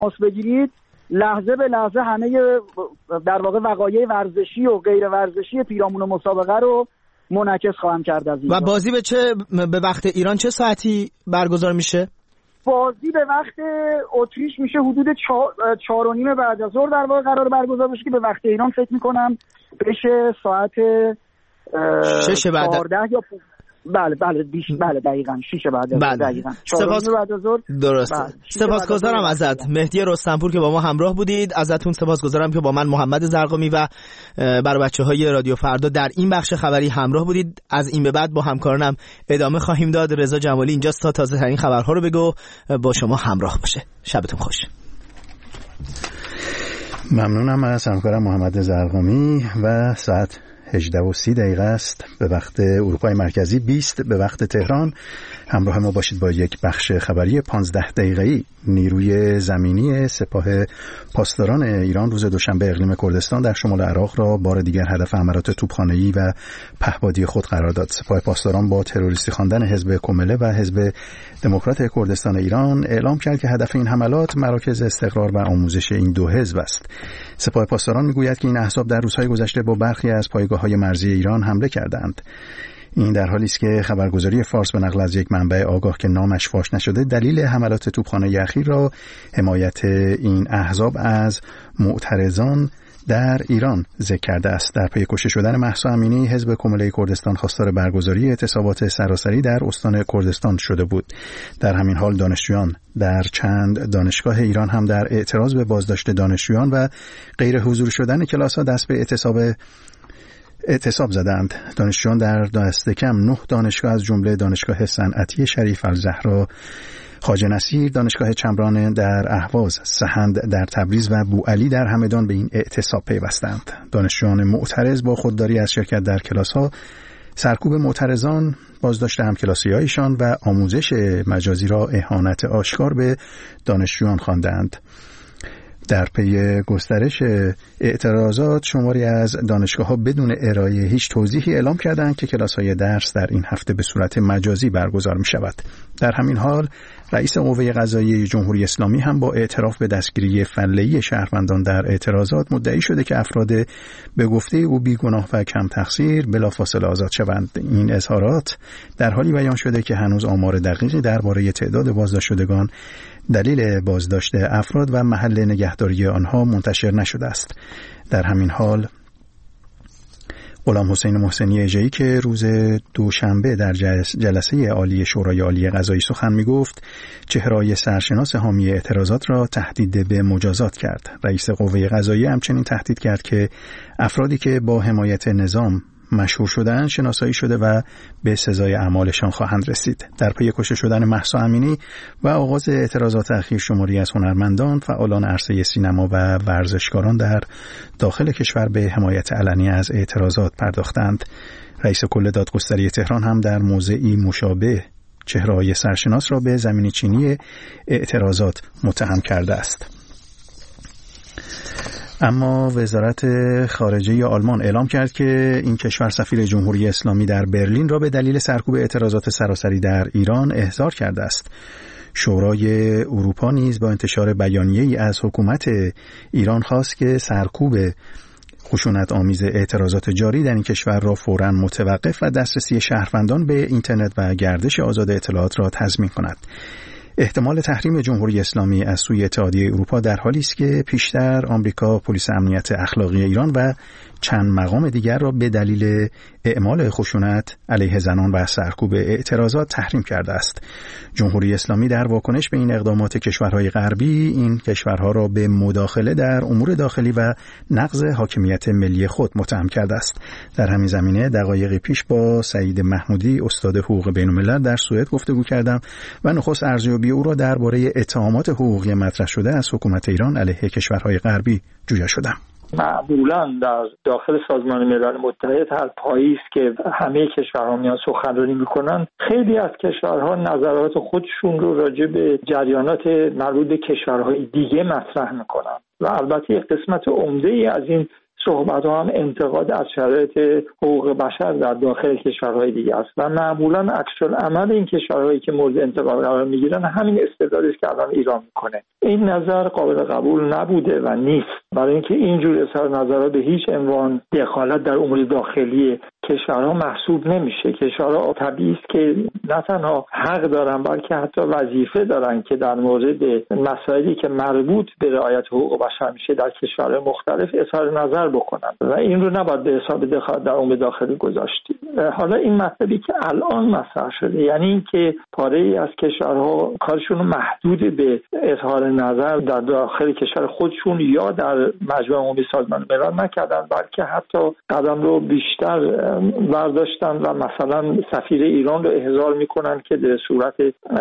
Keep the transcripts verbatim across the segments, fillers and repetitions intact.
تماس بگیرید لحظه به لحظه همه در واقع وقایع ورزشی و غیر ورزشی پیرامون مسابقه رو منعکس خواهم کرد از اینجا. و بازی به چه به وقت ایران چه ساعتی برگزار میشه؟ بازی به وقت اتریش میشه حدود چهار, چهار و نیم بعد از ظهر در واقع قرار برگزار بشه که به وقت ایران فکر میکنم بشه ساعت شش بعد چهارده یا بله بله بیش بله دقیقاً شش بعد از بله. دقیقاً سپاس بعد از ظهر درست. بله. سپاسگزارم ازت مهدی رستمپور که با ما همراه بودید. ازتون سپاسگزارم که با من محمد زرقامی و برای بچه‌های رادیو فردا در این بخش خبری همراه بودید. از این به بعد با همکارانم ادامه خواهیم داد. رضا جمالی اینجاست تا تازه ترین خبرها رو بگو با شما همراه باشه. شبتون خوش. ممنونم از همکارم محمد زرقامی و ساعت هجده و سی دقیقه است به وقت اروپای مرکزی، بیست به وقت تهران. همراه ما باشید با یک بخش خبری پانزده دقیقه‌ای. نیروی زمینی سپاه پاسداران ایران روز دوشنبه اقلیم کردستان در شمال عراق را بار دیگر هدف حملات توپخانه‌ای و پهپادی خود قرار داد. سپاه پاسداران با تروریستی خواندن حزب کمله و حزب دموکرات کردستان ایران اعلام کرد که هدف این حملات مراکز استقرار و آموزش این دو حزب است. سپاه پاسداران میگوید که این احزاب در روزهای گذشته با برخی از پایگاه‌های مرزی ایران حمله کردند. این در حالی است که خبرگزاری فارس به نقل از یک منبع آگاه که نامش فاش نشده دلیل حملات توپخانه اخیر را حمایت این احزاب از معترضان در ایران ذکر کرده است. در پی کشته شدن مهسا امینی، حزب کمله کردستان خواستار برگزاری اعتصابات سراسری در استان کردستان شده بود. در همین حال دانشجویان در چند دانشگاه ایران هم در اعتراض به بازداشت دانشجویان و غیر حضور شدن کلاس‌ها دست به اعتصاب اعتصاب زدند. دانشجویان در دست کم نه دانشگاه از جمله دانشگاه صنعتی شریف الزهرا خواجه نصیر، دانشگاه چمران در اهواز، سهند در تبریز و بوعلی در همدان به این اعتصاب پیوستند. دانشجویان معترض با خودداری از شرکت در کلاس‌ها، سرکوب معترضان، بازداشت همکلاسی‌هایشان و آموزش مجازی را اهانت آشکار به دانشجویان خواندند. در پی گسترش اعتراضات شماری از دانشگاه‌ها بدون ارائه هیچ توضیحی اعلام کردند که کلاس‌های درس در این هفته به صورت مجازی برگزار می‌شود. در همین حال رئیس قوه قضاییه جمهوری اسلامی هم با اعتراف به دستگیری فعلی شهروندان در اعتراضات مدعی شده که افراد به گفته او بیگناه و کم تقصیر بلافاصله آزاد شوند. این اظهارات در حالی بیان شده که هنوز آمار دقیقی درباره تعداد بازداشت شدگان، دلیل بازداشت افراد و محل نگهداری آنها منتشر نشده است. در همین حال غلام حسین محسنی اژه‌ای که روز دوشنبه در جلسه عالی شورای عالی قضایی سخن می‌گفت، چهره‌های سرشناس حامی اعتراضات را تهدید به مجازات کرد. رئیس قوه قضاییه همچنین تهدید کرد که افرادی که با حمایت نظام مشهور شدن شناسایی شده و به سزای اعمالشان خواهند رسید. در پی کشته شدن مهسا امینی و آغاز اعتراضات اخیر شماری از هنرمندان، فعالان عرصه سینما و ورزشکاران در داخل کشور به حمایت علنی از اعتراضات پرداختند. رئیس کل دادگستری تهران هم در موضعی مشابه چهره‌های سرشناس را به زمینی چینی اعتراضات متهم کرده است. اما وزارت خارجه آلمان اعلام کرد که این کشور سفیر جمهوری اسلامی در برلین را به دلیل سرکوب اعتراضات سراسری در ایران احضار کرده است. شورای اروپا نیز با انتشار بیانیه‌ای از حکومت ایران خواست که سرکوب خشونت آمیز اعتراضات جاری در این کشور را فوراً متوقف و دسترسی شهروندان به اینترنت و گردش آزاد اطلاعات را تضمین کند. احتمال تحریم جمهوری اسلامی از سوی اتحادیه اروپا در حالی است که پیشتر آمریکا پلیس امنیت اخلاقی ایران و چند مقام دیگر را به دلیل اعمال خشونت علیه زنان و سرکوب اعتراضات تحریم کرده است. جمهوری اسلامی در واکنش به این اقدامات کشورهای غربی این کشورها را به مداخله در امور داخلی و نقض حاکمیت ملی خود متهم کرده است. در همین زمینه دقایقی پیش با سعید محمودی استاد حقوق بین‌الملل در سوئد گفتگو کردم و نخست ارزیابی او را درباره اتهامات حقوقی مطرح شده از حکومت ایران علیه کشورهای غربی جویا شدم. معمولا در داخل سازمان ملل متحد هر پاییز که همه کشورها میان سخنرانی میکنن، خیلی از کشورها نظرات خودشون رو راجع به جریانات مربوط به کشورهای دیگه مطرح میکنن و البته یک قسمت عمده ای از این صحبت‌ها هم انتقاد از شرایط حقوق بشر در داخل کشورهای دیگه است و معمولاً عکس‌العمل این کشورهایی که مورد انتقاد قرار می‌گیرن همین استدلالی است که الان ایران می‌کنه. این نظر قابل قبول نبوده و نیست، برای اینکه اینجور اظهار نظرات به هیچ عنوان دخالت در امور داخلی کشورها محسوب نمیشه. کشورها طبیعی است که نه تنها حق دارن بلکه حتی وظیفه دارن که در مورد مسائلی که مربوط به رعایت حقوق بشر میشه در کشورهای مختلف اظهار نظر بکنن و این رو نباید به حساب دخالت در امور داخلی گذاشت. حالا این مطلبی که الان مطرح شده، یعنی اینکه پاره‌ای از کشورها کارشون رو محدود به اظهار نظر در داخل کشور خودشون یا در مجمع عمومی سازمان ملل نکردن، بلکه حتی قدم رو بیشتر برداشتن و مثلا سفیر ایران رو احضار میکنن که در صورت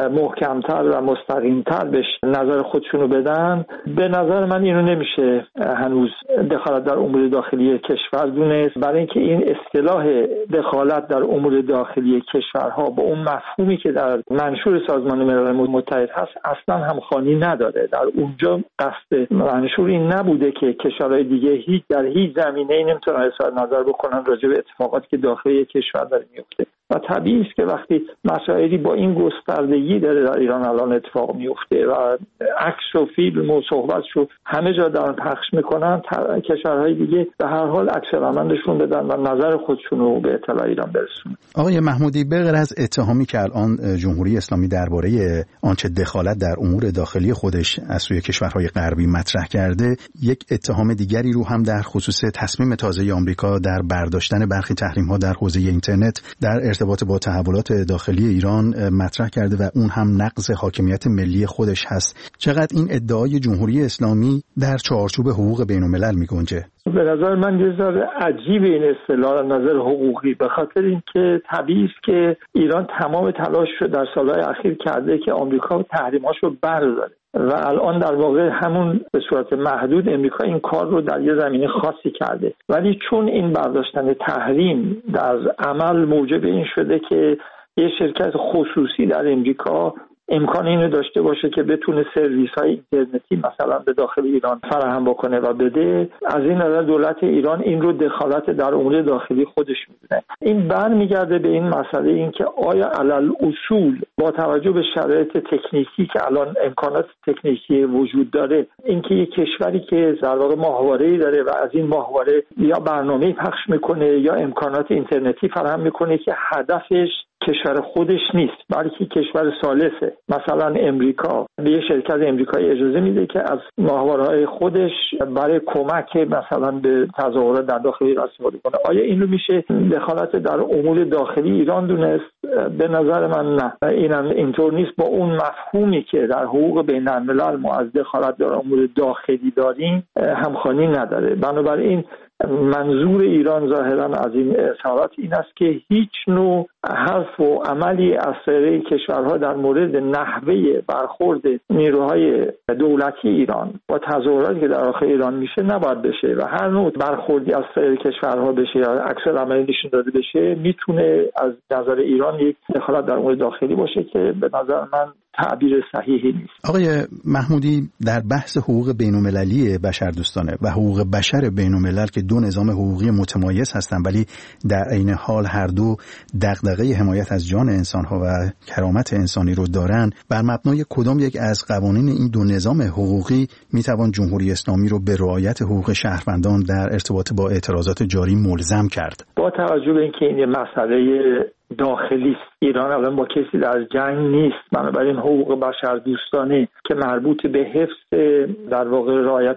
محکمتر و مستقیمتر بهش نظر خودشونو بدن. به نظر من اینو نمیشه هنوز دخالت در امور داخلی کشور دونست، برای اینکه این اصطلاح دخالت در امور داخلی کشورها با اون مفهومی که در منشور سازمان ملل متحد هست اصلا همخوانی نداره. در اونجا قصد منشور این نبوده که کشورهای دیگه هیچ در هیچ زمینه‌ای نمیتونن اظهار نظر بکنن راجع به اتفاقاتی که داخل یک کشور داره میفته و طبیعی است که وقتی مسائلی با این گستردگی داره در ایران الان اتفاق میفته و عکس و فیلم و صحبتشو همه جا دارن پخش میکنن، کشورهای دیگه به هر حال عکس العملشون بدن و نظر خودشون رو به اطلاع ایران برسونن. آقای محمودی، به غیر از اتهامی که الان جمهوری اسلامی درباره آنچه دخالت در امور داخلی خودش از سوی کشورهای غربی مطرح کرده، یک اتهام دیگری رو هم در خصوص تصمیم تازه آمریکا در برداشتن برخی تحریم‌ها در حوزه اینترنت در ارتباط با تحولات داخلی ایران مطرح کرده و اون هم نقض حاکمیت ملی خودش هست. چقدر این ادعای جمهوری اسلامی در چارچوب حقوق بین‌الملل می‌گنجه؟ به نظر من یه ذره عجیب این اصطلاح نظر حقوقی، به خاطر اینکه طبیعی است که ایران تمام تلاش رو در سالهای اخیر کرده که آمریکا تحریم‌هاشو برداره و الان در واقع همون به صورت محدود امریکا این کار رو در یه زمینه خاصی کرده، ولی چون این برداشتن تحریم در عمل موجب این شده که یه شرکت خصوصی در امریکا امکان اینو داشته باشه که بتونه سرویس‌های اینترنتی مثلا به داخل ایران فراهم بکنه و بده، از این نظر دولت ایران این رو دخالت در امور داخلی خودش می‌دونه. این برمیگرده به این مسئله اینکه آیا علل اصول با توجه به شرایط تکنیکی که الان امکانات تکنیکی وجود داره، اینکه یک کشوری که در واقع ماهواره‌ای داره و از این ماهواره یا برنامه‌ای پخش می‌کنه یا امکانات اینترنتی فراهم می‌کنه که هدفش کشور خودش نیست بلکه کشور ثالثه، مثلا امریکا به یه شرکت امریکایی اجازه میده که از ماهواره‌های خودش برای کمک مثلا به تظاهرات در داخل ایران استفاده کنه، آیا این رو میشه دخالت در امور داخلی ایران دونست؟ به نظر من نه، اینم اینطور نیست. با اون مفهومی که در حقوق بین‌الملل ما از دخالت در امور داخلی داریم همخوانی نداره. بنابراین منظور ایران ظاهراً از این اظهارات این است که هیچ نوع حرف و عملی از سایر کشورها در مورد نحوه برخورد نیروهای دولتی ایران با تظاهراتی که در داخل ایران میشه نباید بشه و هر نوع برخوردی از سایر کشورها بشه یا عکس العملی نشون داده بشه میتونه از نظر ایران یک دخالت در امور داخلی باشه که به نظر من تعبیر صحیحی نیست. آقای محمودی، در بحث حقوق بین‌المللی بشردوستانه و حقوق بشر بین‌الملل که دو نظام حقوقی متمایز هستند ولی در عین حال هر دو دغدغه حمایت از جان انسان‌ها و کرامت انسانی رو دارن، بر مبنای کدام یک از قوانین این دو نظام حقوقی میتوان جمهوری اسلامی رو به رعایت حقوق شهروندان در ارتباط با اعتراضات جاری ملزم کرد؟ با توجه به اینکه این مسئله داخلی است، ایران الان با کسی در جنگ نیست، بنابراین حقوق بشر دوستانه که مربوط به حفظ در واقع رعایت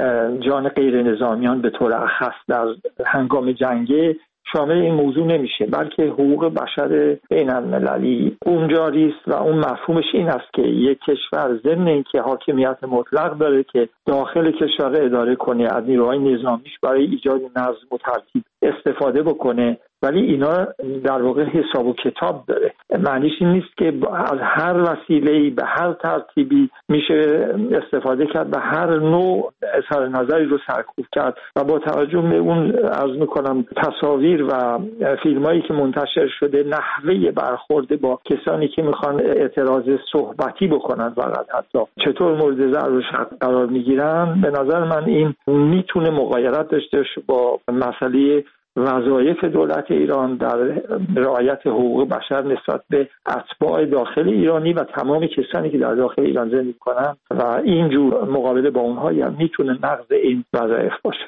جان غیر نظامیان به طور اخص در هنگام جنگ شامل این موضوع نمیشه، بلکه حقوق بشر بین المللی اونجاری است و اون مفهومش این است که یک کشور ضمن اینکه حاکمیت مطلق داره که داخل کشور اداره کنه، از نیروهای نظامیش برای ایجاد نظم و ترتیب استفاده بکنه، ولی اینا در واقع حساب و کتاب داره. معنیش این نیست که از هر وسیله‌ای به هر ترتیبی میشه استفاده کرد به هر نوع اظهار نظری رو سرکوب کرد و با توجه به اون عرض میکنم تصاویر و فیلمایی که منتشر شده، نحوه برخورد با کسانی که میخوان اعتراض صحبتی بکنن فقط حتی چطور مورد ضرب و شتم قرار میگیرن، به نظر من این میتونه مغایرت داشته با مسئله وظایف دولت ایران در رعایت حقوق بشر نسبت به اتباع داخل ایرانی و تمام کسانی که در داخل ایران زندگی میکنن و اینجور مقابله با اونها هم میتونه نقض این وظایف باشه.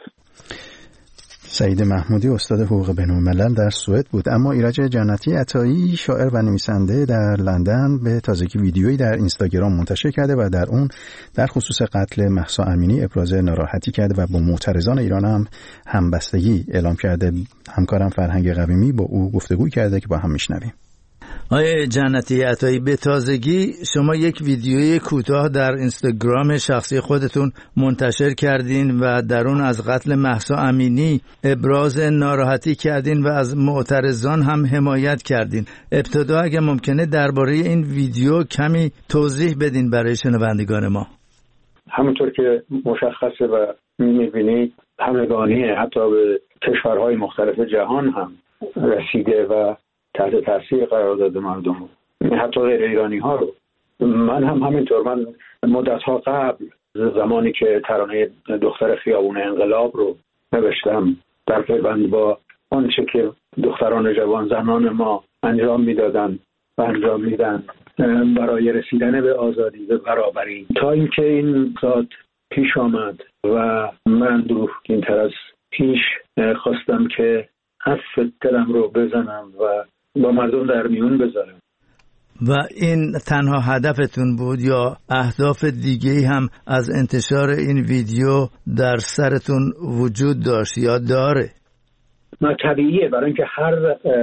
سعید محمودی استاد حقوق بین‌الملل در سوئد بود. اما ایرج جنتی عطایی شاعر و نویسنده در لندن به تازگی ویدیویی در اینستاگرام منتشر کرده و در اون در خصوص قتل مهسا امینی ابراز ناراحتی کرده و با معترضان ایران هم همبستگی اعلام کرده. همکارم فرهنگ قویمی با او گفتگو کرده که با هم میشنویم. آقای جنتی عطایی، به تازگی شما یک ویدیوی کوتاه در اینستاگرام شخصی خودتون منتشر کردین و در اون از قتل مهسا امینی ابراز ناراحتی کردین و از معترضان هم حمایت کردین. ابتدا اگه ممکنه درباره این ویدیو کمی توضیح بدین برای شنوندگان ما. همونطور که مشخصه و می‌بینید همگانیه، حتی به کشورهای مختلف جهان هم رسیده و تحت تاثیر قرار داده مردم، حتی غیر ایرانی ها رو. من هم همینطور، من مدت ها قبل زمانی که ترانه دختر خیابون انقلاب رو نوشتم در پیوند با آنچه که دختران جوان زنان ما انجام میدادن و انجام میدن برای رسیدن به آزادی و برابری، تا اینکه این ذات پیش آمد و من دوخین تر از پیش خواستم که حرف دلم رو بزنم و با مردم در میون بذارم. و این تنها هدفتون بود یا اهداف دیگه‌ای هم از انتشار این ویدیو در سرتون وجود داشت یا داره؟ ما طبیعیه، برای اینکه هر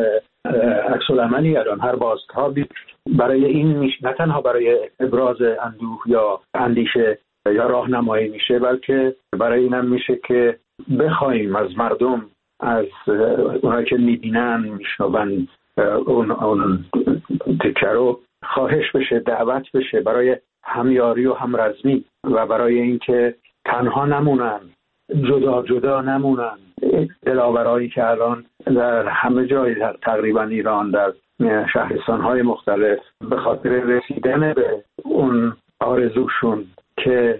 عکس‌العملی الان، هر بازتابی برای این میشه، نه تنها برای ابراز اندوه یا اندیشه یا راهنمایی میشه، بلکه برای اینم میشه که بخوایم از مردم، از اونایی که میبینن میشنون اون اون تکه رو، خواهش بشه، دعوت بشه برای همیاری و همرزمی و برای اینکه تنها نمونن، جدا جدا نمونن. دلاورایی که الان در همه جای در تقریبا ایران، در شهرستان‌های مختلف، به خاطر رسیدن به اون آرزوشون که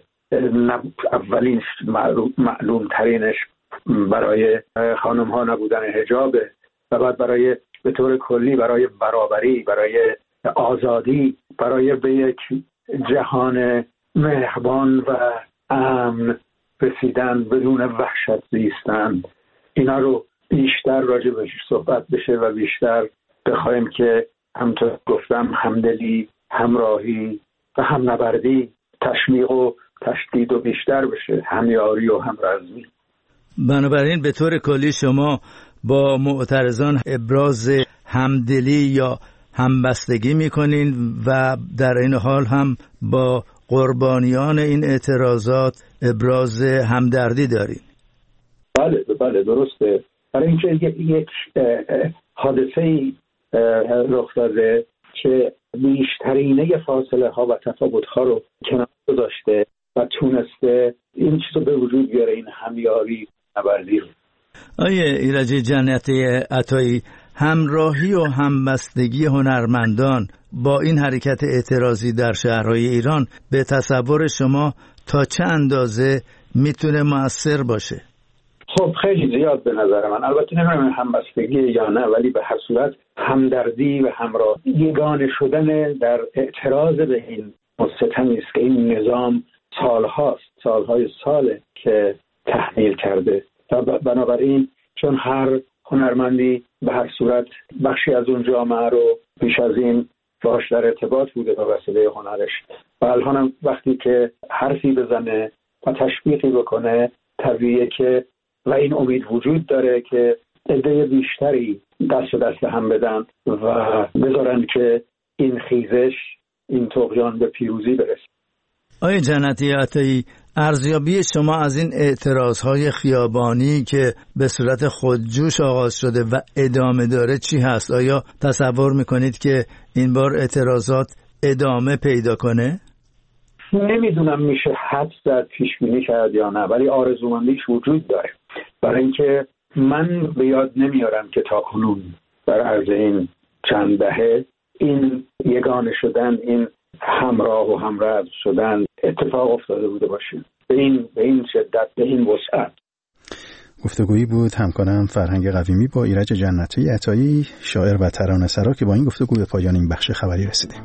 اولین معلوم ترینش برای خانم ها نبودن حجابه و بعد برای به طور کلی برای برابری، برای آزادی، برای به یک جهان مهربان و امن رسیدن، بدون وحشت زیستن، اینا رو بیشتر راجع بهش صحبت بشه و بیشتر بخوایم که همونطور گفتم همدلی، همراهی و همنبردی تشمیق و تشدید و بیشتر بشه، همیاری و همرزمی. بنابراین به طور کلی شما با معترضان ابراز همدلی یا همبستگی میکنین و در این حال هم با قربانیان این اعتراضات ابراز همدردی دارین. بله بله درسته. برای اینکه یک حادثه‌ای رخ داده که بیشترینه فاصله ها و تفاوت ها رو کنار گذاشته و تونسته این چیز رو به وجود بیاره، این همیاری نبردی رو. آیه ایرج جنتی عطایی، همراهی و همبستگی هنرمندان با این حرکت اعتراضی در شهرهای ایران به تصور شما تا چه اندازه میتونه مؤثر باشه؟ خب خیلی زیاد به نظر من. البته نمیدونم همبستگی یا نه، ولی به هر صورت همدردی و همراه یگانه شدن در اعتراض به این ستمی است که این نظام سالهاست، سالهای ساله که تحمیل کرده و بنابراین چون هر هنرمندی به هر صورت بخشی از اون جامعه رو پیش از این باش در ارتباط بوده به وسیله هنرش و الان وقتی که حرفی بزنه و تشویقی بکنه، طبیعیه که و این امید وجود داره که عده بیشتری دست به دست هم بدن و بذارن که این خیزش، این طغیان به پیروزی برسه. آقای جنتی عطایی، ارزیابی شما از این اعتراضهای خیابانی که به صورت خودجوش آغاز شده و ادامه داره چی هست؟ آیا تصور میکنید که این بار اعتراضات ادامه پیدا کنه؟ نمیدونم میشه حد زد پیش بینی کرد یا نه، ولی آرزومندیش وجود داره. برای اینکه من به یاد نمیارم که تا کنون در عرض این چند دهه این یگانه شدن، این همراه و همراه شدن اتفاق افتاده بوده باشه به این به این شدت، به این وسعت. گفتگویی بود همکارم فرهنگ قویمی با ایرج جنتی عطایی، شاعر و ترانه‌سرا، که با این گفتگو به پایان این بخش خبری رسیدیم.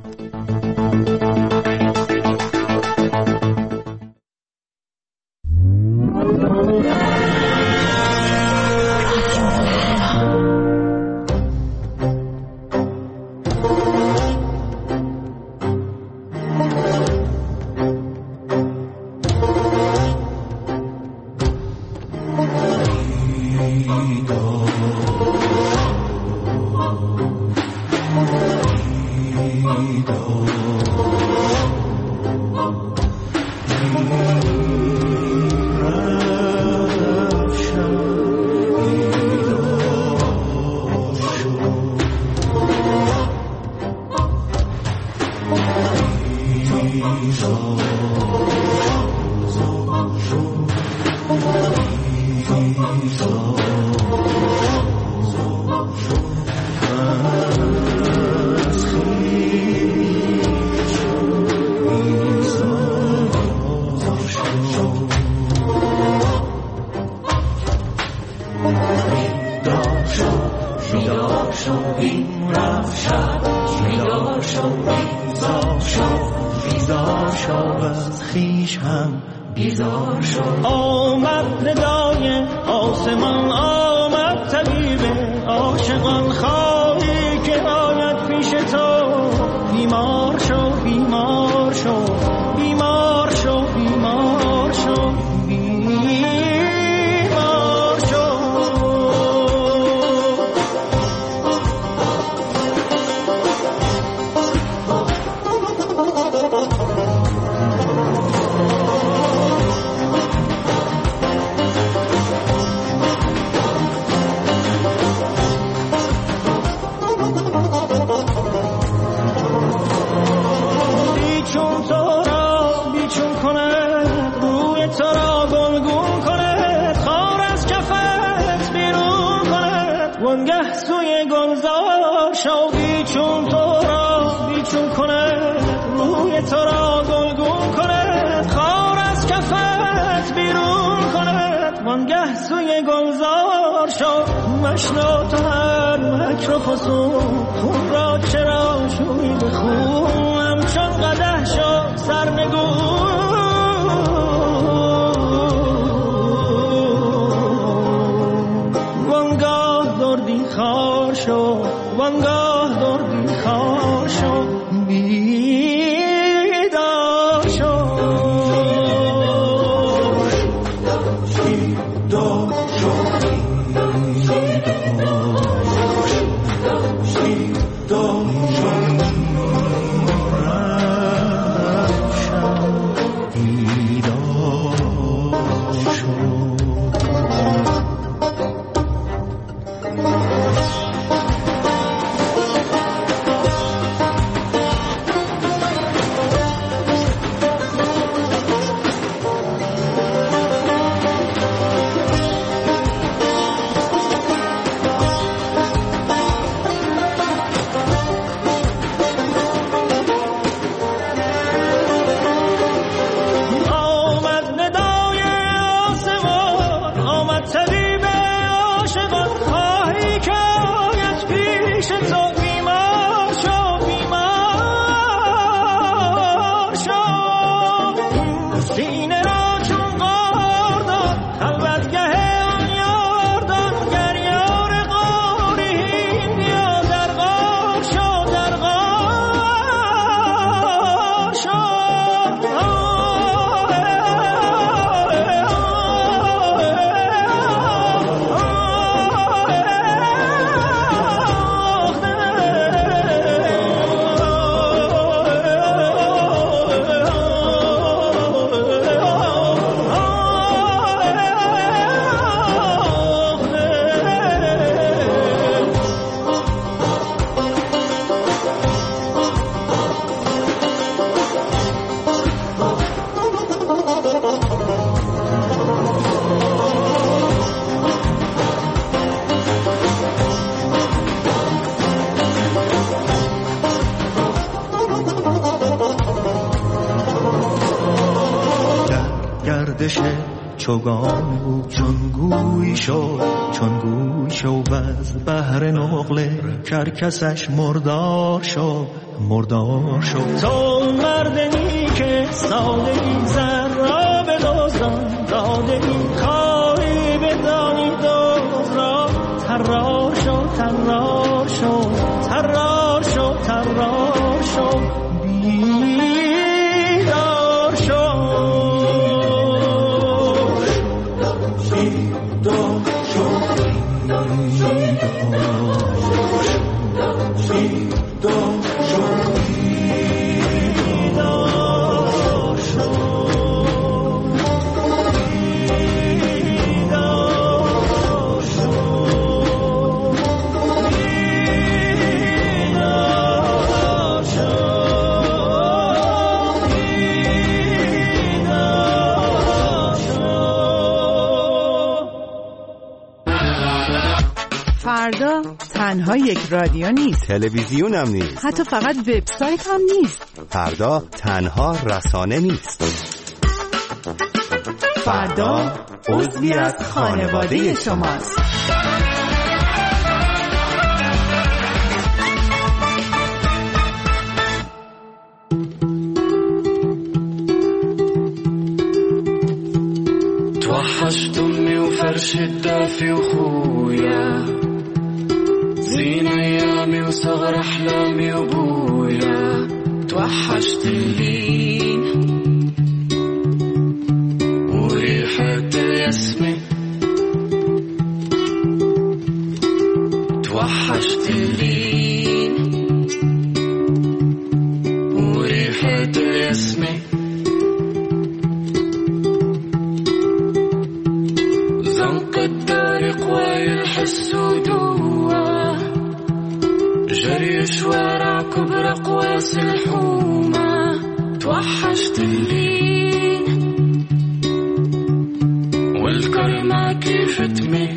Don't گردش چوگان او چون گوی شو چون گوی شو و از بحر نقل کرکسش مردار شو مردار شو. تو مردنی که ساده این زر را به دوزان داده این کاری بدانی دوز را ترار شو ترار شو ترار شو ترار شو بیدار شو بیدار شو بیدار شو فردا تنها یک رادیو نیست، تلویزیون هم نیست، حتی فقط وبسایت هم نیست. فردا تنها رسانه نیست. فردا عضوی از خانواده شماست. توحشتني وفرش الدافي وخويا زين ايامي وصغر احلامي وبويا. توحشت اللين وريحة الياسمين توحشت اللين وريحة الياسمين. زنق الطريق ويلحس ودوا جري شوارع كبرى قواس الحومة. توحشت اللين والكلمة كيف تميل.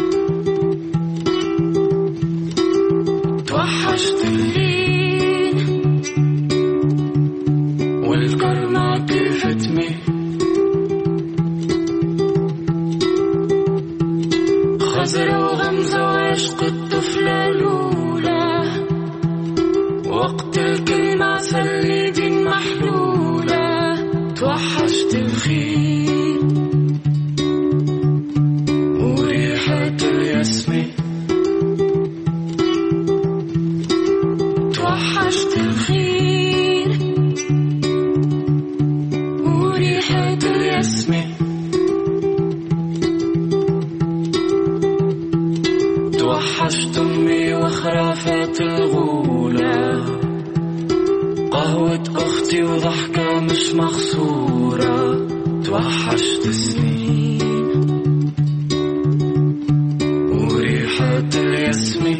توحشت اللين والكلمة كيف تميل. خزر وغمزة وعشق الطفلة الأولى وقت الكلمة سليد محلولة. توحشت الخيل وريحة الياسمين. توحشت الخيل وريحة الياسمين. توحشت أمي وخرافات الغولة قهوة أختي وضحكة مش مخصورة. توحشت سنين وريحة الياسمين.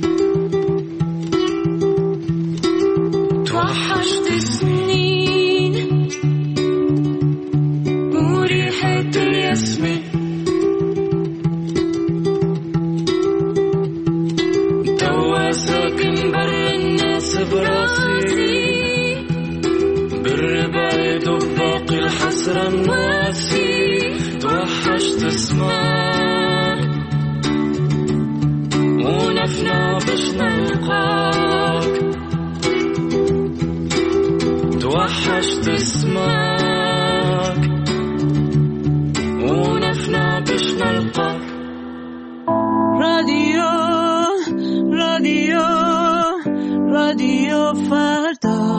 توحشت سنين وريحة الياسمين. ساكن بر الناس براسي بالربايد وباقي الحسرة الناسي. توحشت اسمك ونفنا باش نلقاك. توحشت اسمك ونفنا باش نلقاك. راديو راديو راديو فردا.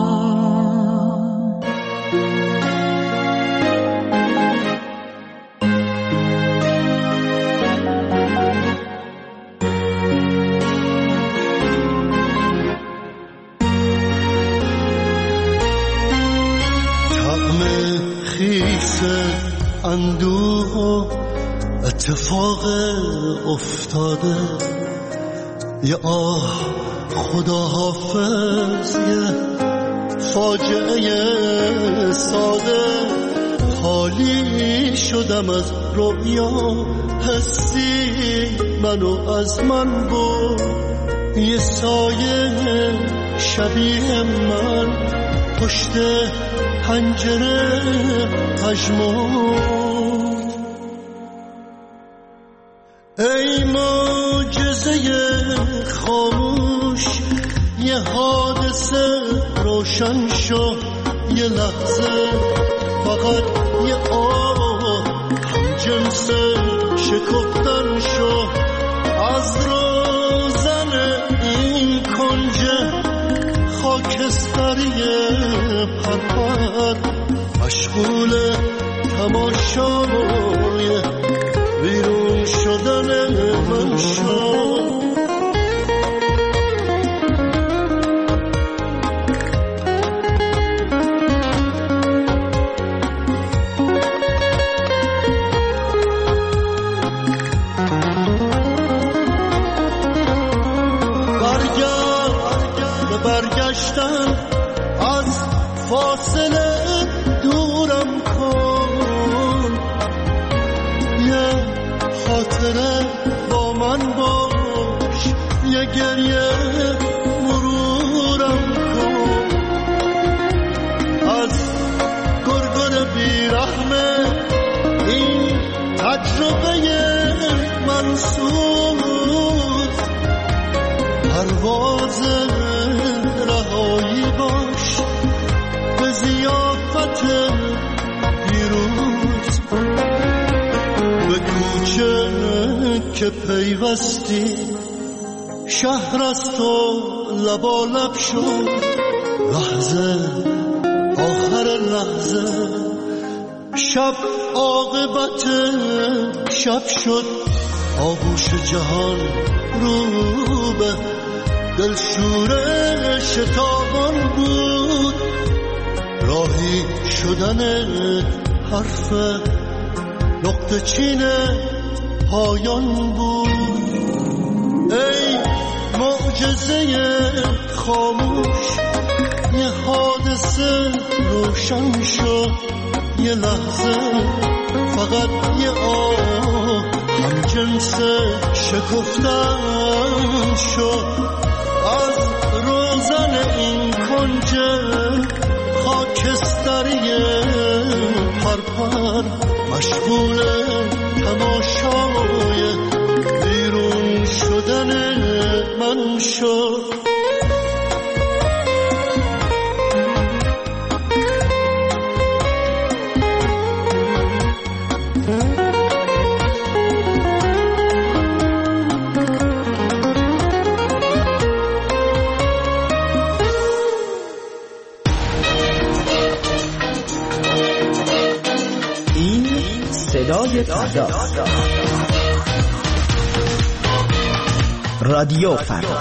طعم خیس اندوه و اتفاق افتاده. یه آه خدا حافظ یه فاجعه ساده. خالی شدم از رویا حسی منو از من بود. یه سایه شبیه من پشت پنجره پژمرد. روشن شو یه لحظه فقط یه آه هم جنس شکفتن شو از روزن این کنج خاکستری پرپر مشغول تماشای بیرون شدن من شو از فاصله دورم کن یه خاطره با من باش یه گریه مرورم کن از گرگر بیرحمه این تجربه منسوز پرواز رهایی باش به ضیافت دیروز به کوچه که پیوستی شهر از تو لبالب شد لحظه آخر لحظه شب عاقبت شب شد آغوش جهان رو به دلشوره شتابان بود راهی شدن حرف نقطه چین پایان بود ای معجزه خاموش یه حادثه روشن شد یه لحظه فقط یه آه هم جنس شکفتن شد از روزن این کنج خاکستری پرپر مشغول تماشای بیرون شدن من شد صدای فردا رادیو فردا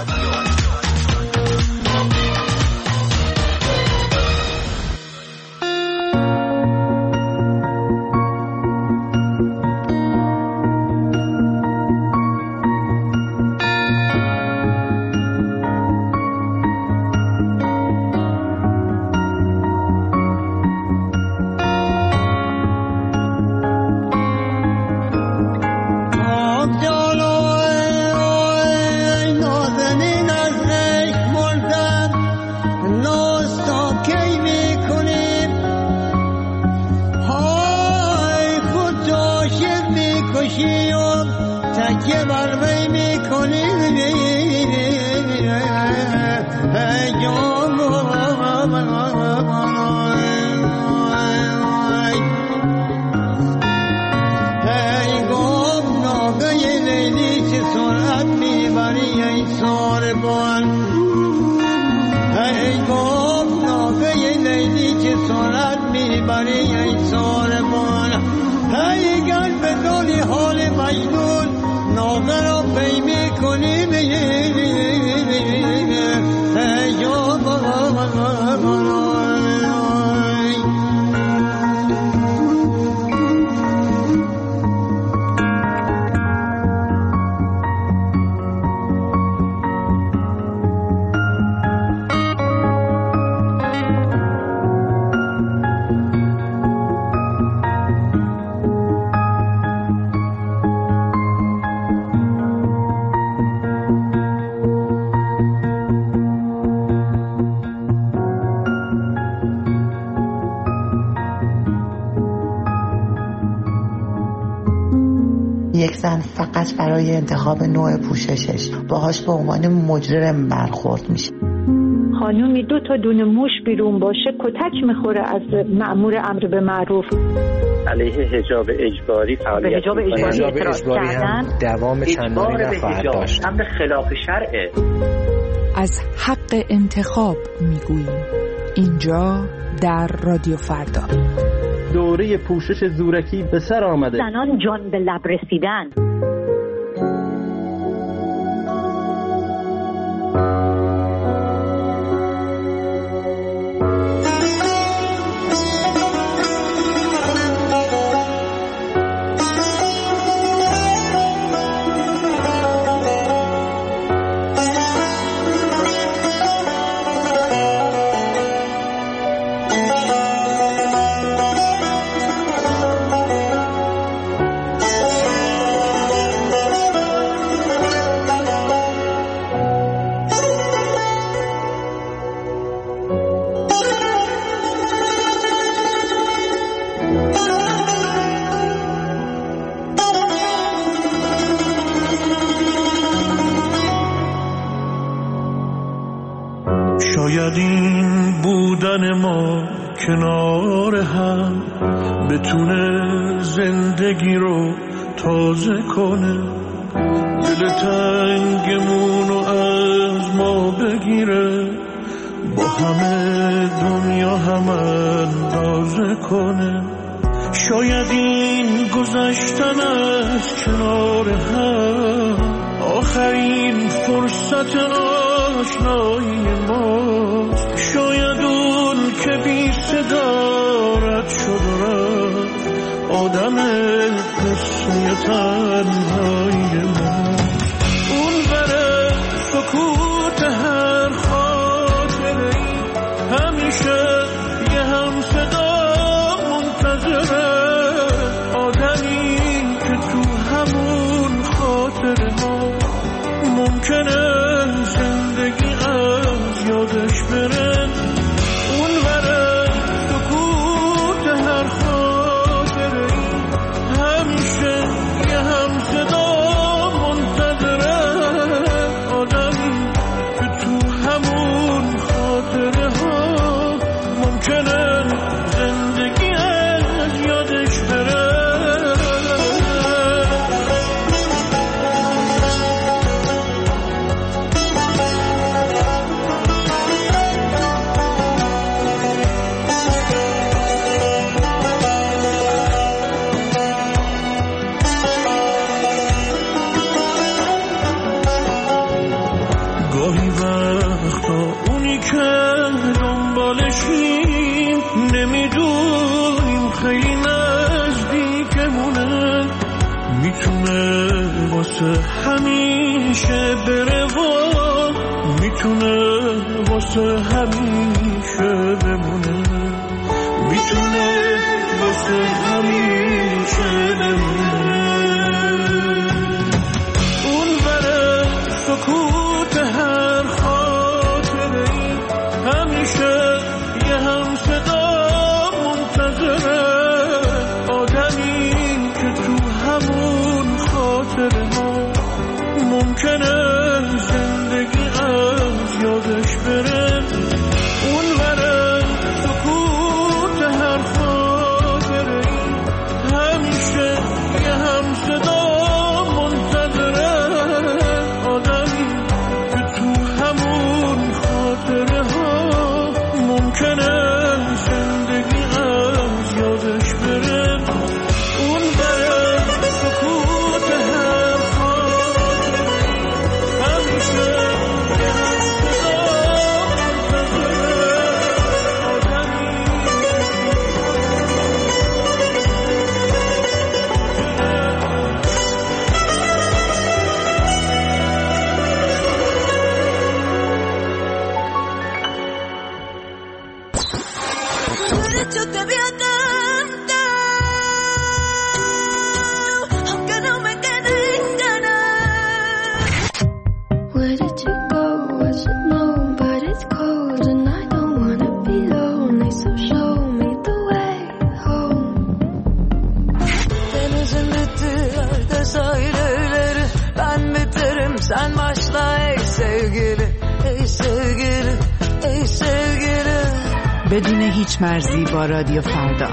یک زن فقط برای انتخاب نوع پوششش باهاش به عنوان مجرم برخورد میشه. خانومی دو تا دونه موش بیرون باشه کتک میخوره از مأمور امر به معروف. علیه حجاب اجباری فعالیت حجاب اجباری اعتراض کردن، دوام چندانی نخواهد داشت. امر خلاف شرعه. از حق انتخاب میگوییم اینجا در رادیو فردا. دوره پوشش زورکی به سر آمده. زنان جان به لب رسیدن. شاید این بودن ما کنار هم بتونه زندگی رو تازه کنه، دل تنگمون رو از ما بگیره، با همه دنیا هم اندازه کنه. شاید این گذشتن از کنار هم آخرین فرصت آشنایی ماست. شاید اون که بی صدا رد شد رفت آدم قصه تنهایی ماست. اون بره سکوت هر خاطره همیشه یه هم صدا منتظره، آدمی که تو همون خاطره ها ممکنه زندگی از یادش بره. اون بره سکوت هر خاطره همیشه یه هم صدا منتظره، آدمی که تو همون خاطره ها ممکنه زندگی از یادش بره. نمیدونیم خیلی نزدیکمونه، میتونه واسه همیشه بره و میتونه واسه همیشه بمونه، میتونه واسه همیشه بمونه. اون بره سکوت هر خاطره همیشه یه هم صدا منتظره، آدمی که تو همون خاطره ها ممکنه زندگی از یادش بره. اون بره سکوت هر خاطره بدون هیچ مرزی با رادیو فردا.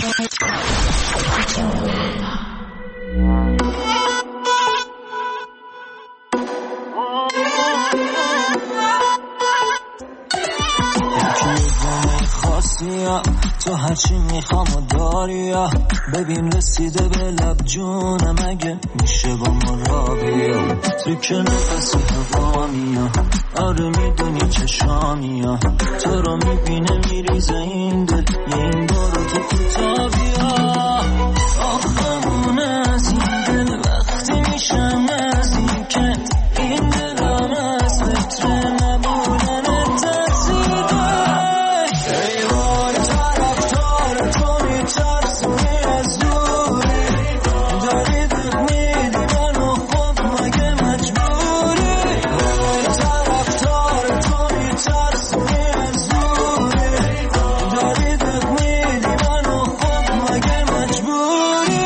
تو هرچی میخوام و داری، ببین رسیده به لب جونم، اگه میشه با ما را بیا تو که نفسی هوا میا. آره میدونی چشامی ها تو رو میبینه میریزه این دل، این بارو تو کوتا بیا. آخمون از این دل وقتی میشم از این کت، این دلم از متر نبودن ترسیده. ای وای طرفدار تو میترسونی از دوری، داری دل میدی منو خب مگه مجبوری. وای طرفدار تو میترسونی از دوری، داری دل میدی منو خب مگه مجبوری.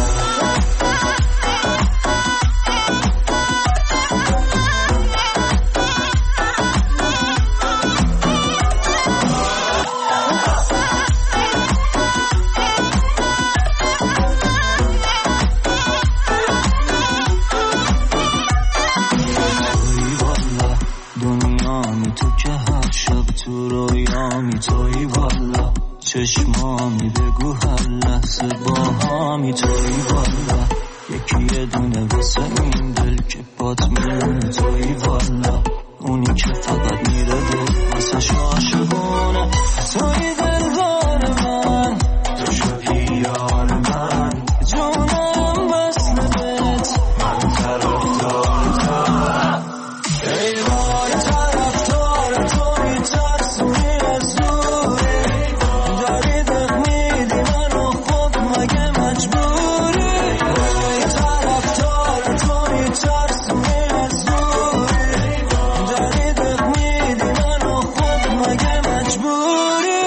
دنیامی تو که هر شب تو رویامی، تویی والا چشمامی، بگو هر لحظه با هامی. تویی والا یکی یه دونه واسه این دل که بات میمونه. تویی والا اونی که فقط میره دل واسه شاشبونه. تویی دلدار من، تو شدی یار من، جونم وصل بهت، من طرفدارتم. ای وای طرفدار تو میترسونی از دوری، داری دل میدی منو خب مگه مجبوری. وای طرفدار تو میترسونی از دوری، داری دل میدی منو خب مگه مجبوری.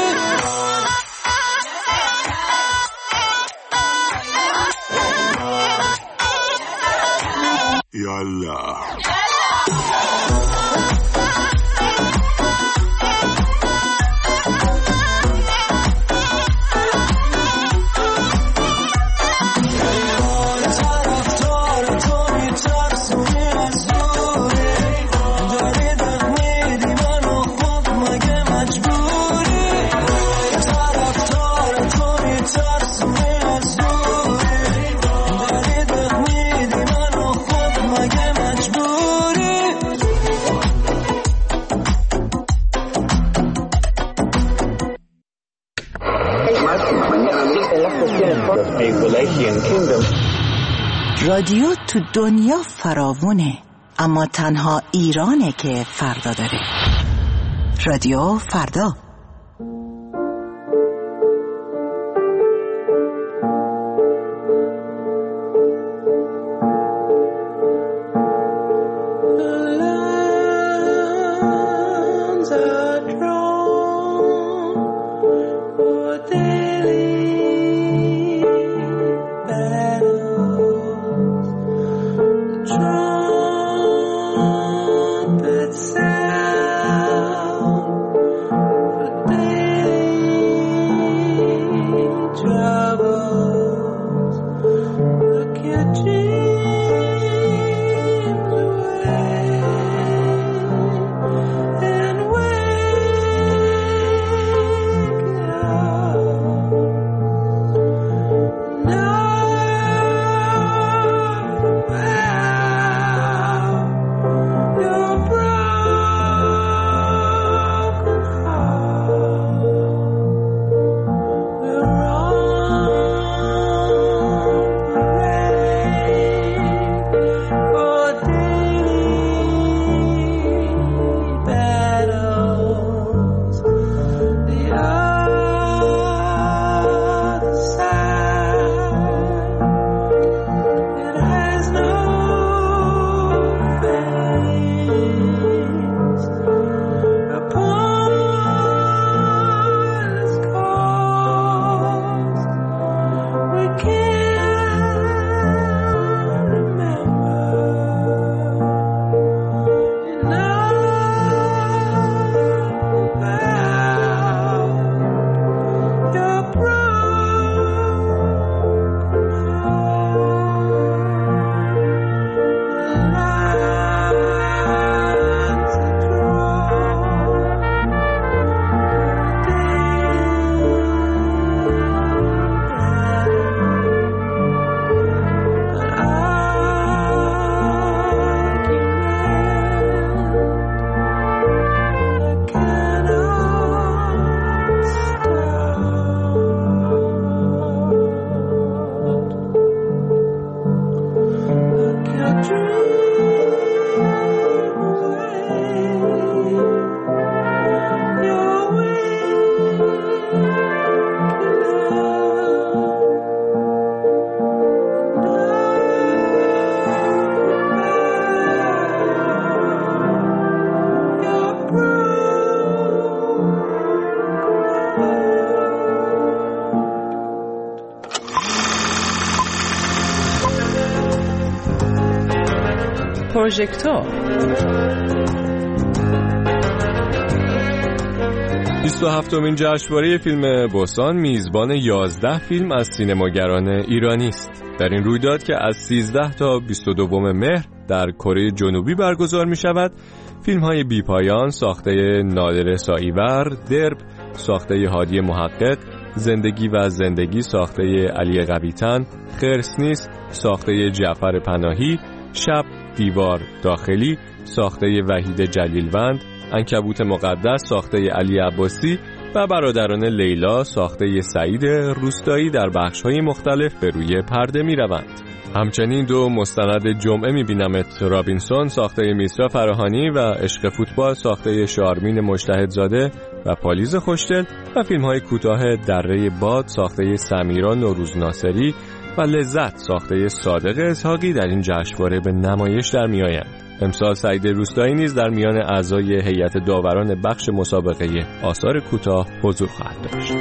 یالا رادیو تو دنیا فراوونه، اما تنها ایرانه که فردا داره. رادیو فردا. پروژکتور بیست و هفتمین جشنواره فیلم بوسان میزبان یازده فیلم از سینماگران ایرانی است. در این رویداد که از سیزده تا بیست و دو مهر در کره جنوبی برگزار می شود، فیلم های بی پایان ساخته نادر ساییور، درب ساخته هادی محقق، زندگی و زندگی ساخته علی قوی‌تن، خرس نیست ساخته جعفر پناهی، شب دیوار داخلی ساخته وحید جلیلوند، عنکبوت مقدس ساخته علی عباسی و برادران لیلا ساخته سعید روستایی در بخش‌های مختلف به روی پرده می‌روند. همچنین دو مستند جمعه می‌بینمت رابینسون ساخته میسرا فراهانی و عشق فوتبال ساخته شارمین مجتهدزاده و پالیز خوشدل و فیلم‌های کوتاه دره باد ساخته سمیرا نوروز ناصری و لذت ساخته صادق اسحاقی در این جشنواره به نمایش در می‌آیند. امسال سعید روستایی نیز در میان اعضای هیئت داوران بخش مسابقه آثار کوتاه حضور خواهد داشت.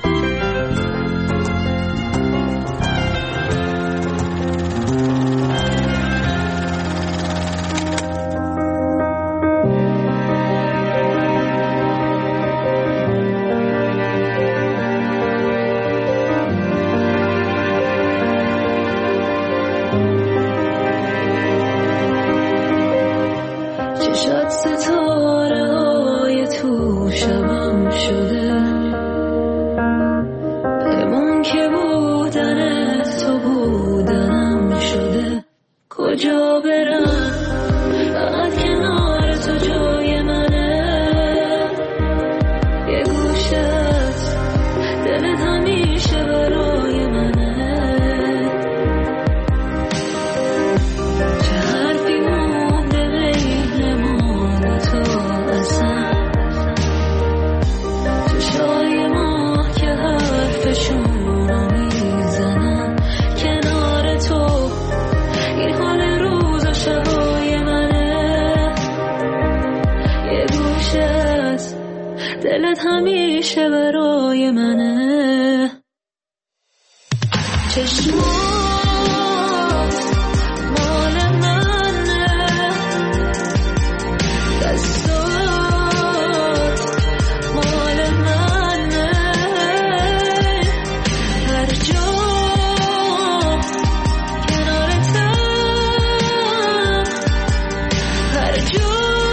دلت همیشه برای منه. چشمات مال منه، دستات مال منه، هر جا کنارتم، هر جا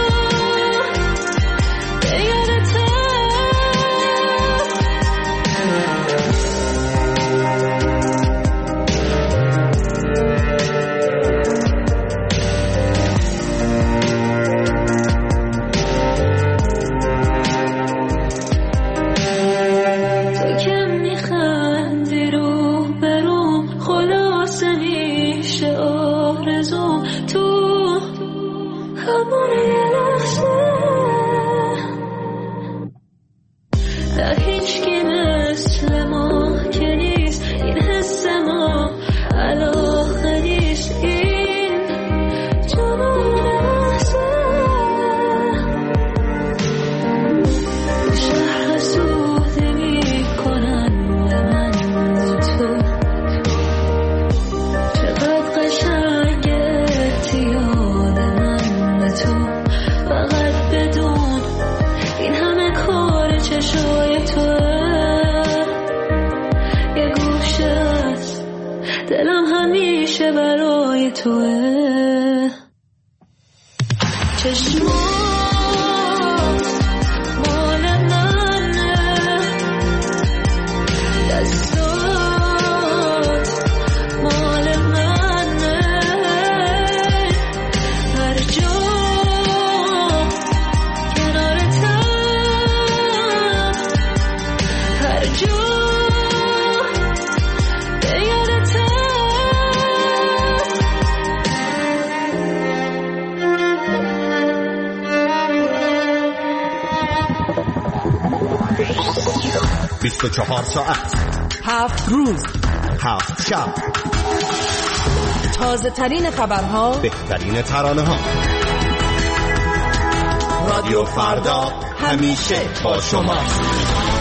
دلم همیشه برای توه. چشمات مال منه، دستات مال منه، هر جا کنارتم، هر جا بیست و چهار ساعت، هفت روز، هفت شب، تازه ترین خبرها، بهترین ترانه ها. رادیو فردا همیشه با شماست.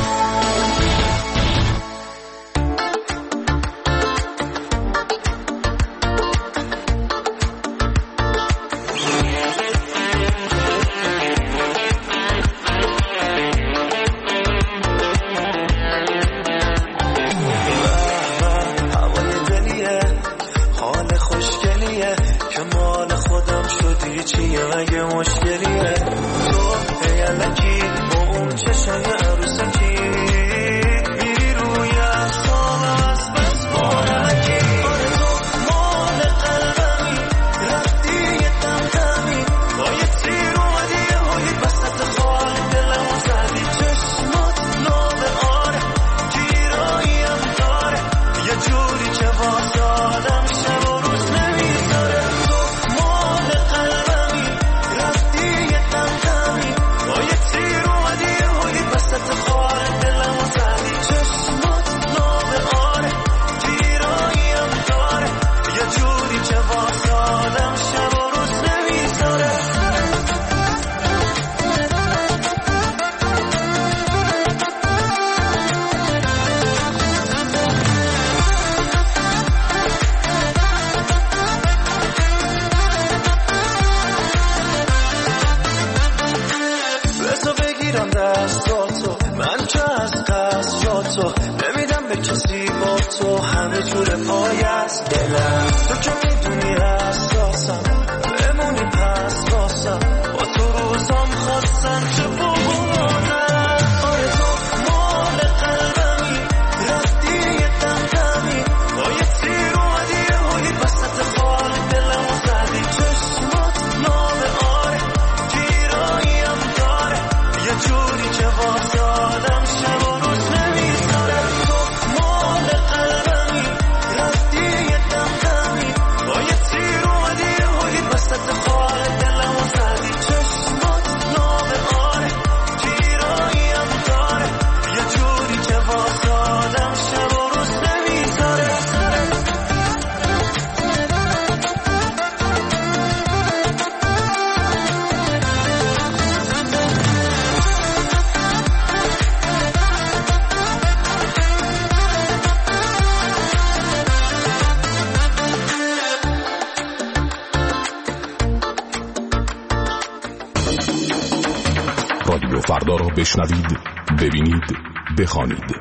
رادیو فردا را بشنوید، ببینید، بخوانید.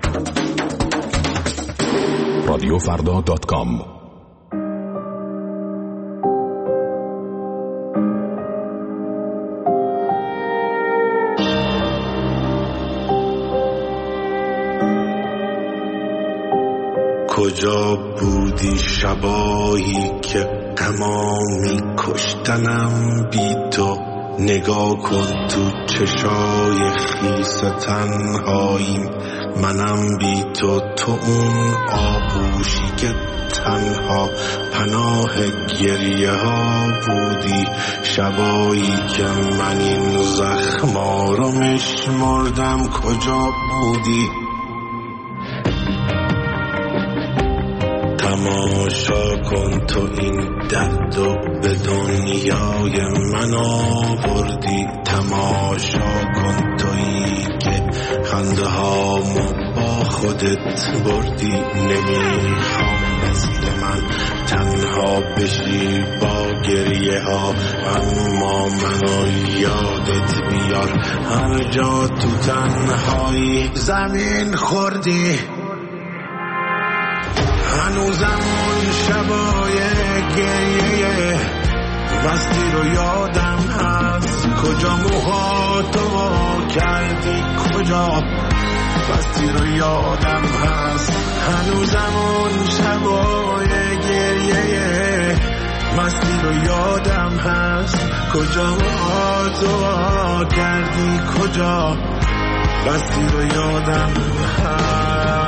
رادیو فردا دات کام. کجا بودی شبایی که غمامی کشتنم بی تو؟ نگاه کن تو چشای خیس تنهاییم، منم بی تو، تو اون آغوشی که تنها پناه گریه ها بودی، شبایی که من این زخما رو میشمردم. کجا بودی؟ تماشا کن تو این درد و به دنیای من آوردی، تماشا کن تویی که خنده هامو با خودت بردی. نمیخوام مثل من تنها بشی با گریه ها، اما منو یادت بیار هر جا تو تنهایی زمین خوردی. هنوزم اون شبای گریه مستی رو یادم هست، کجا موهاتو کردی، کجا مستی رو یادم هست. هنوزم اون شبای گریه مستی رو یادم هست، کجا موهاتو کردی، کجا مستی رو یادم هست.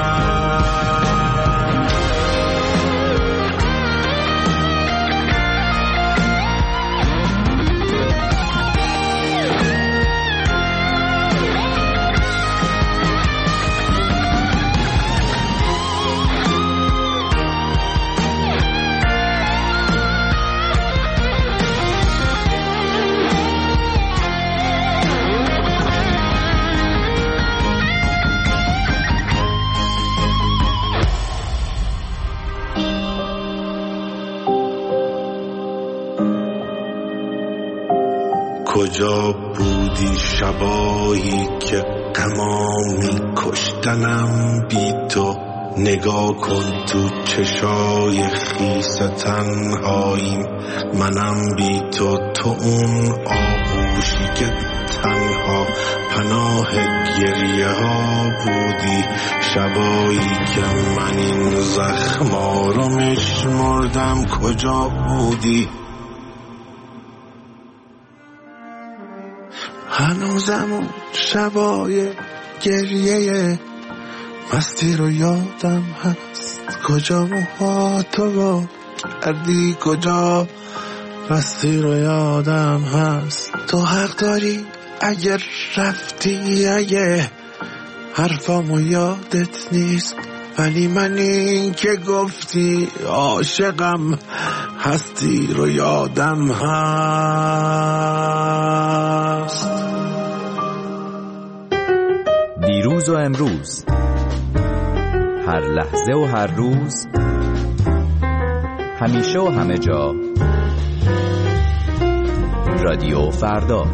کجا بودی شبایی که غمامی کشتنم بی تو؟ نگاه کن تو چشای خیس تنهاییم، منم بی تو، تو اون آغوشی که تنها پناه گریه ها بودی، شبایی که من این زخما رو میشمردم کجا بودی؟ هنوزم اون شبای گریه مستی رو یادم هست، کجا موهاتو کردی، کجا راستی رو یادم هست. تو حق داری اگر رفتی، اگه حرفامو یادت نیست، ولی من این که گفتی عاشقم هستی رو یادم هست. دیروز و امروز، هر لحظه و هر روز، همیشه و همه جا، رادیو فردا.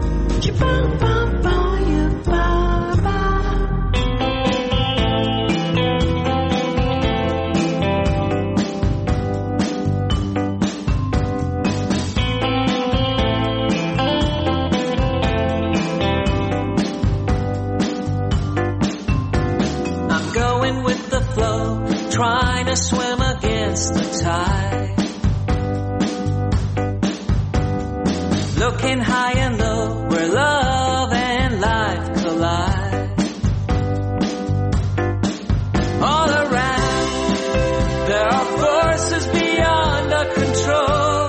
Trying to swim against the tide, looking high and low where love and life collide. All around there are forces beyond our control.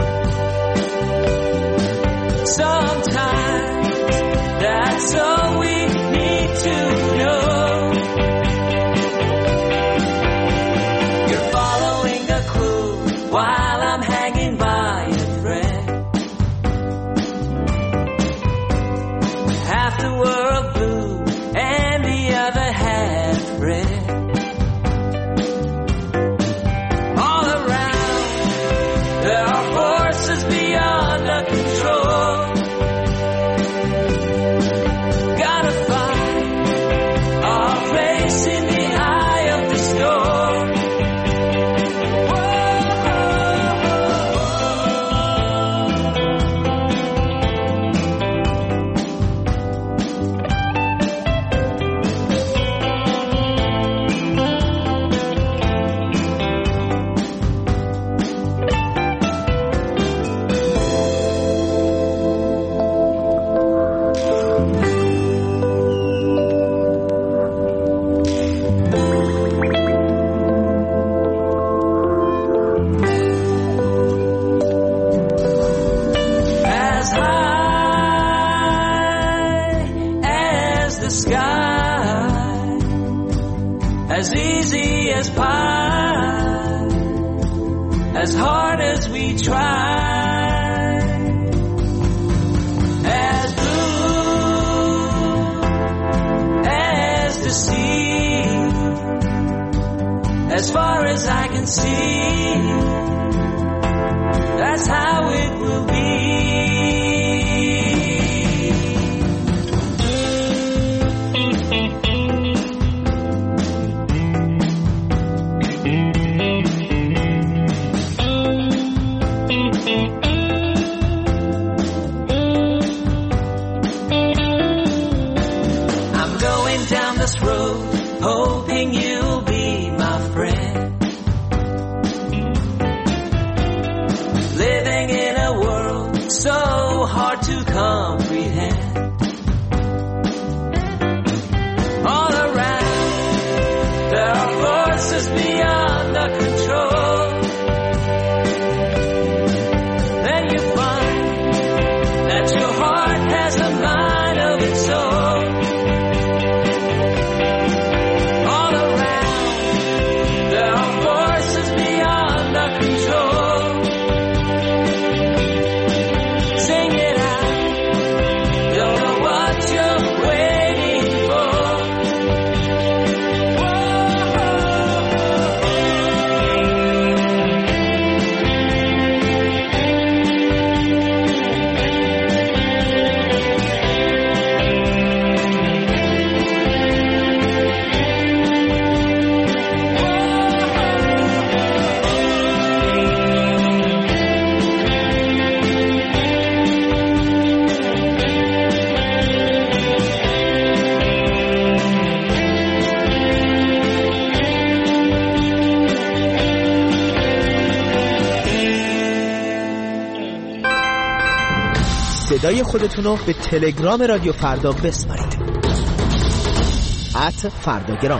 Sometimes that's all we need to know. While I'm hanging by a thread, half the world blue and the other half red. All around there are forces beyond our control. Gotta find our place in the eye of the storm. As easy as pie, as hard as we try, as blue as the sea, as far as I can see, that's how it will be. This road, hoping you'll be my friend. صدای خودتون رو به تلگرام رادیو فردا بسپارید. ات فرداگرام.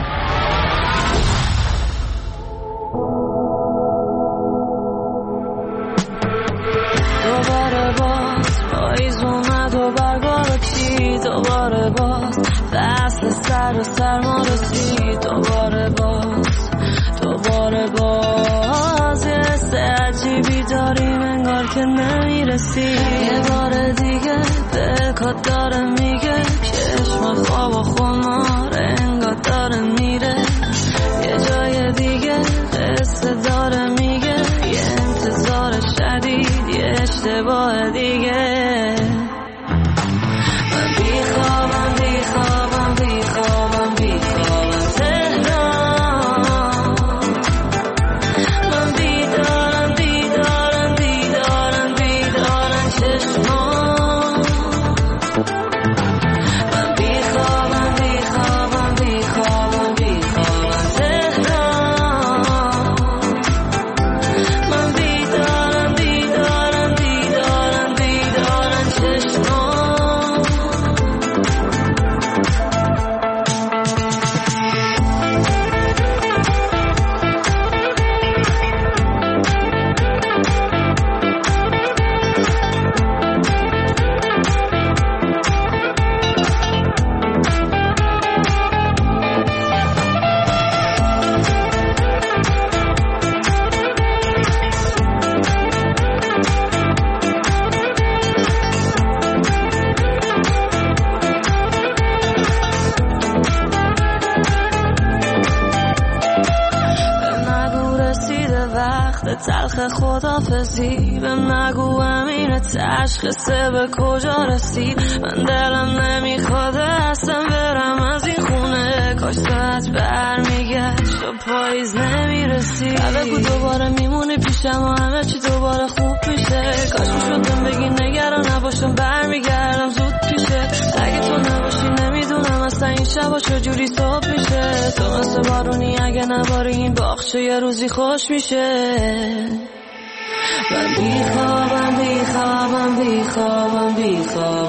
دوباره باز پاییز اومد و برگا چی، دوباره باز فصل سر و سرما رسید، دوباره باز دوباره باز یه حس عجیبی داریم انگار که نمیرسی، یه بار دیگه دلکات داره میگه چشم خواب و خمار انگار داره میره، یه جای دیگه قصه داره میگه یه انتظار شدید یه اشتباه دیگه. من بیخوابم بیخوابم بیخوابم بیخوابم تهران، من بیدارم بیدارم بیدارم بیدارم چشمان، من بیخوابم بیخوابم بیخوابم بیخوابم تهران، من بیدارم بیدارم بیدارم بیدارم چشمان. تلخ خدافزی بهم نگو امین تشخیصه به کجا رسید، من دلم نمیخواد اصلا برم از این خونه، کاش ساعت برمیگشت و پاییز نمیرسید، بگو دوباره میمونی پیشم و همه چی دوباره خوب میشه، کاش میشدم بگی نگران نباشم برمیگردم زود پیشه، اگه تو نباشی نمیدونم اصلا این شبا چجوری صبح میشه، تو مثل بارونی اگه نباری این باغچه یه روزی خوش میشه. من بیخوابم بیخوابم بیخوابم بیخوابم